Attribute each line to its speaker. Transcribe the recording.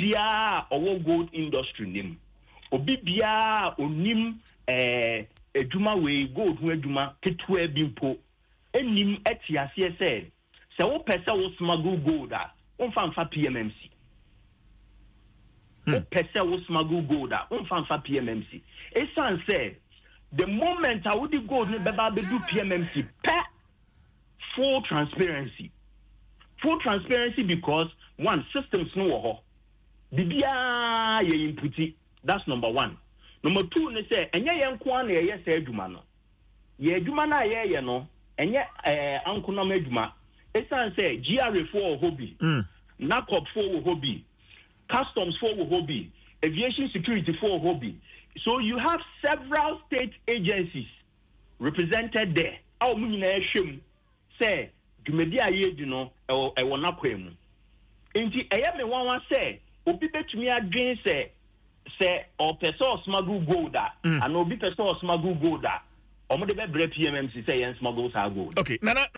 Speaker 1: bia owo gold industry nim obi bia onim eduma we gold hu eduma ketua bi mpo enim etiase se wo pese wo smuggle gold a wonfa PMMC wo pese wo smuggle gold a wonfa PMMC esan say the moment I would gold ne beba be do PMMC full transparency because one systems no ho bibia ye inputi. That's number one. Number two, ne say enye ye nko an ye say adwuma no ye adwuma na ye no enye ankonom adwuma esan say GRA for hobby NACOP for hobby customs for hobby aviation security for hobby. So you have several state agencies represented there. Aw mu nyina ehwem say dwumadi aye di no e wona kwemu enti eye me wan say obi betumi adwen say or person smuggle gold and obi person smuggle gold omo de be bre PMMC say yen smuggle gold.
Speaker 2: Okay, Nana